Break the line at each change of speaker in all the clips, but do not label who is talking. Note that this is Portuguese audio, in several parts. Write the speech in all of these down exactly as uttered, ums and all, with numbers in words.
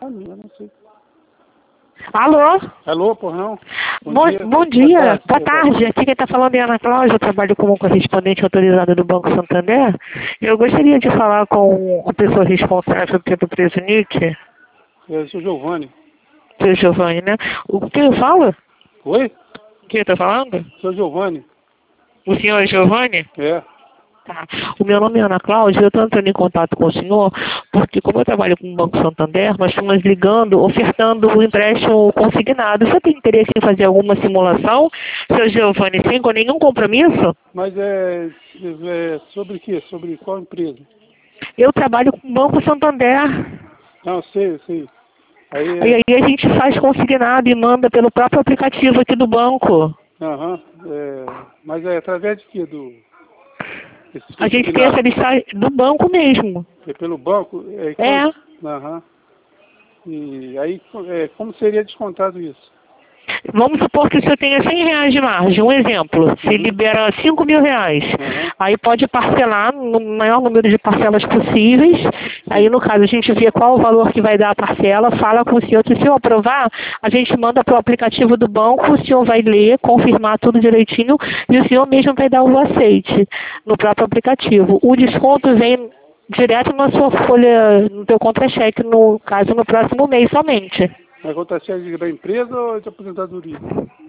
minha, não sei.
Alô?
Alô, porrão?
Bom, bom dia. Bom dia. Boa tarde. Aqui quem está falando é Ana Cláudia. Eu trabalho como correspondente autorizada do Banco Santander. Eu gostaria de falar com a pessoa responsável pelo preso Nick.
Eu sou Giovanni.
Seu Giovanni, né? O que eu falo?
Oi?
O que eu estou falando?
Sou Giovanni.
O senhor é Giovanni?
É.
Tá. O meu nome é Ana Cláudia, eu estou entrando em contato com o senhor, porque como eu trabalho com o Banco Santander, nós estamos ligando, ofertando o empréstimo consignado. Você tem interesse em fazer alguma simulação, seu Giovanni, sem com nenhum compromisso?
Mas é, é sobre o quê? Sobre qual empresa?
Eu trabalho com o Banco Santander.
Não, sei, sei. Aí
E
é...
aí a gente faz consignado e manda pelo próprio aplicativo aqui do banco.
Aham. É, mas é através de quê? Do...
A gente tem essa listagem do banco mesmo.
É pelo banco? É.
É.
Aham. E aí, é, como seria descontado isso?
Vamos supor que o senhor tenha cem reais de margem. Um exemplo, se
Uhum.
libera cinco mil reais.
Uhum.
Aí pode parcelar no maior número de parcelas possíveis. Aí, no caso, a gente vê qual o valor que vai dar a parcela, fala com o senhor. Se o senhor aprovar, a gente manda para o aplicativo do banco, o senhor vai ler, confirmar tudo direitinho e o senhor mesmo vai dar o aceite no próprio aplicativo. O desconto vem direto na sua folha, no teu contra-cheque, no caso, no próximo mês somente.
Mas contra-cheque da empresa ou de aposentadoria?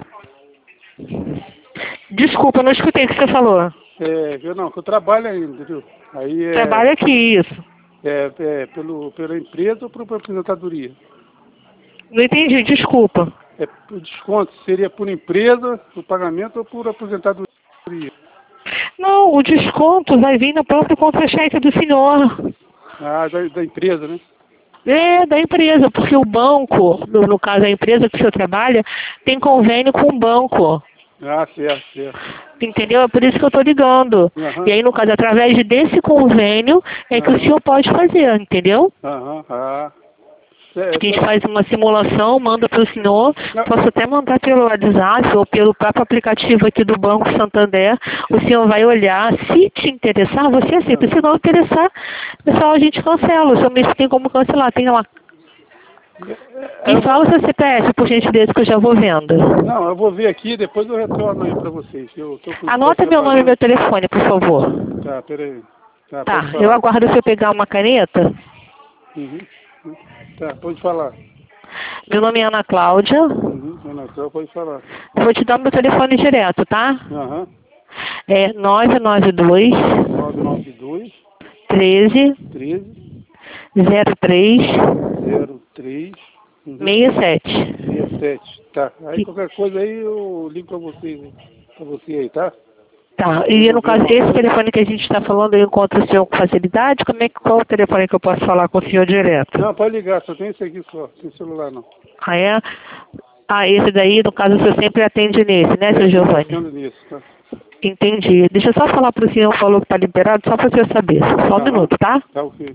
Desculpa, eu não escutei o que você falou.
É, eu não, que eu trabalho ainda, viu? Aí é...
Trabalho aqui, isso.
É, é pelo, pela empresa ou por aposentadoria?
Não entendi, desculpa.
É, o desconto seria por empresa, o pagamento ou por aposentadoria?
Não, o desconto vai vir no próprio contra-cheque do senhor.
Ah, da, da empresa, né?
É, da empresa, porque o banco, no, no caso a empresa que o senhor trabalha, tem convênio com o banco.
Ah, certo, certo.
Entendeu? É por isso que eu estou ligando.
Aham.
E aí, no caso, através desse convênio, é que
Aham.
o senhor pode fazer, entendeu?
Aham, ah. É,
A gente
tô...
faz uma simulação, manda para o senhor,
Não.
posso até mandar pelo WhatsApp ou pelo próprio aplicativo aqui do Banco Santander. O senhor vai olhar, se te interessar, você aceita. Se não interessar, pessoal, a gente cancela. O senhor mesmo tem como cancelar, tem lá.
Eu
E fala o seu C P F, por gentileza, que eu já vou vendo.
Não, eu vou ver aqui, depois eu retorno aí pra vocês. Eu tô com
Anota meu nome e meu telefone, por favor.
Tá, peraí. Tá,
Tá,
pode falar.
eu aguardo se eu pegar uma caneta.
Uhum. Tá, pode falar.
Meu nome é Ana Cláudia.
Uhum, Ana Cláudia, pode falar.
Eu vou te dar meu telefone direto, tá?
Aham.
É nove nove dois,
nove nove dois,
treze,
treze,
zero três,
zero três, uhum,
seis sete.
sessenta e sete. Tá. Aí qualquer coisa aí eu ligo pra vocês, hein? Pra você aí, tá?
Tá, e no caso, esse telefone que a gente está falando, eu encontro o senhor com facilidade? Como é que, qual o telefone que eu posso falar com o senhor direto?
Não, pode ligar, só tem esse aqui só, tem celular não.
Ah, é? Ah, esse daí, no caso, o senhor sempre atende nesse, né, seu Giovanni?
Atendo nisso, tá?
Entendi. Deixa eu só falar para o senhor, falou que está liberado, só para o senhor saber. Só um
Aham.
minuto, tá?
Tá ok.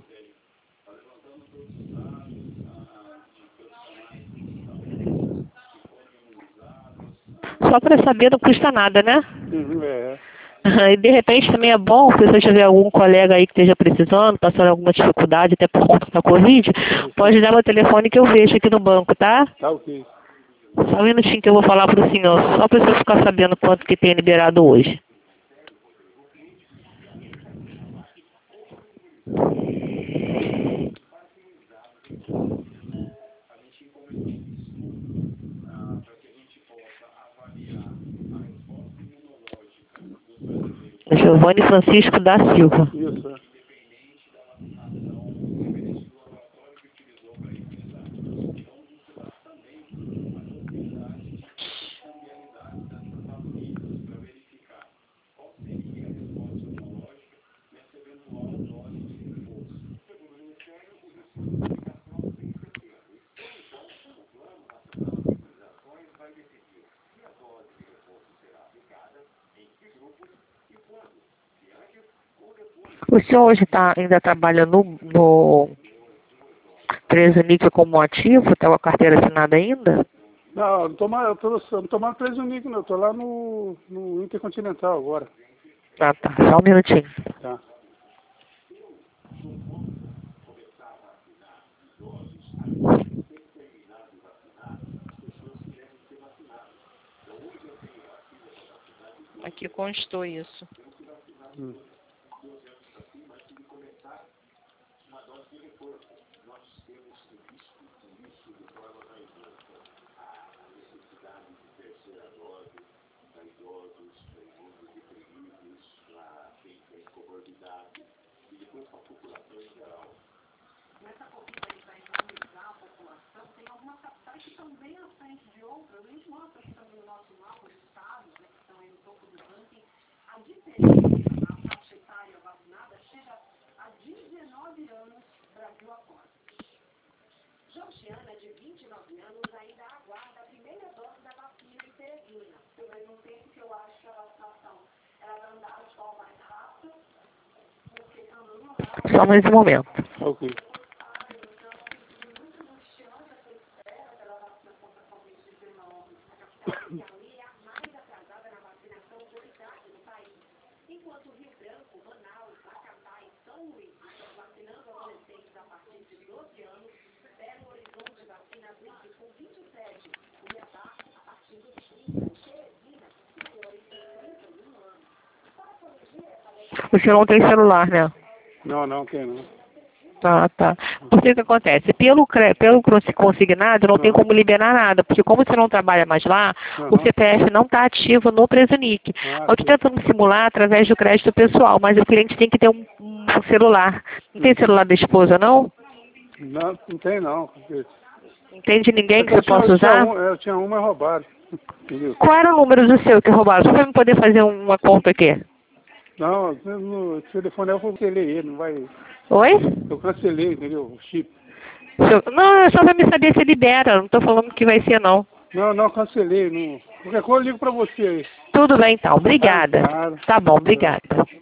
Só para saber, não custa nada, né?
Uhum, é.
E de repente também é bom, se você tiver algum colega aí que esteja precisando, passando alguma dificuldade, até por conta da Covid, pode dar meu telefone que eu vejo aqui no banco, tá?
Tá ok.
Só um minutinho que eu vou falar para o senhor, só para o senhor ficar sabendo quanto que tem liberado hoje. Giovanni Francisco da Silva.
Isso, é.
O senhor hoje tá, ainda trabalha no, no preso níquel como ativo? Está com a carteira assinada ainda?
Não, eu não tô mais, eu tô, eu não tô mais preso no Nick, não. Eu tô lá no, no Intercontinental agora.
Ah, tá. Só um minutinho.
Tá.
que constou isso.
Hum.
Georgiana, de vinte e nove anos, ainda aguarda a primeira dose da vacina em Teresina. Eu vai um tempo que eu acho que a vacinação ela vai andar de forma mais rápida, porque quando não dá...
Só mais um momento.
Ok.
Enquanto Rio Branco, Manaus, Macapá e São Luís estão vacinando adolescentes a partir de doze anos, Belo Horizonte vacina adultos com vinte e sete, Cuiabá a partir dos trinta, Teresina, senhores de trinta e um anos. Para corrigir essa...
O senhor não tem celular, né?
Não, não, tem não.
Ah, tá. Porque o que acontece? Pelo, cre- pelo cons- consignado, não tem
Uhum.
como liberar nada, porque como você não trabalha mais lá, o
Uhum.
C P F não está ativo no Presunic.
Ah,
Eu estou tentando simular através do crédito pessoal, mas o cliente tem que ter um, um celular. Não tem celular da esposa, não?
Não, não tem não. Porque...
Não tem de ninguém que
eu
você
tinha,
possa
eu tinha
usar?
um, eu tinha um, mas roubaram. Entendeu?
Qual era o número do seu que roubaram? Só para eu poder fazer uma conta aqui.
Não, no telefone eu cancelei ele, não vai...
Oi?
Eu cancelei, entendeu? O chip.
Seu- Não, é só para me saber se libera. Não estou falando que vai ser, não.
Não, não, cancelei. Não... Qualquer coisa eu ligo pra você aí.
Tudo bem, então.
Ah,
Obrigada.
nada.
Tá bom, obrigada.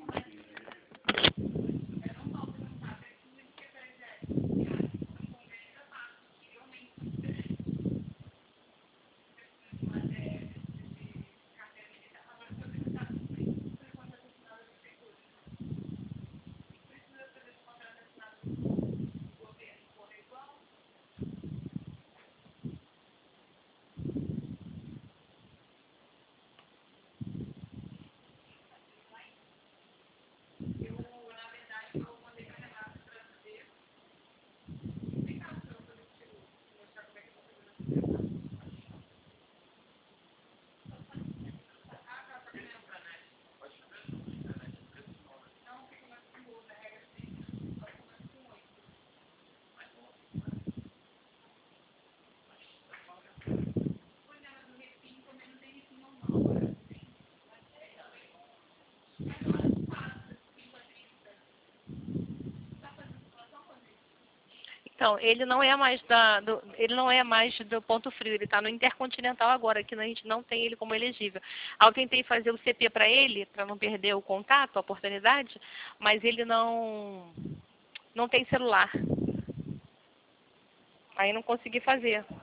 Então, ele não é mais da, do, ele não é mais do Ponto Frio, ele está no Intercontinental agora, que a gente não tem ele como elegível. Aí eu tentei fazer o C P para ele, para não perder o contato, a oportunidade, mas ele não, não tem celular. Aí não consegui fazer.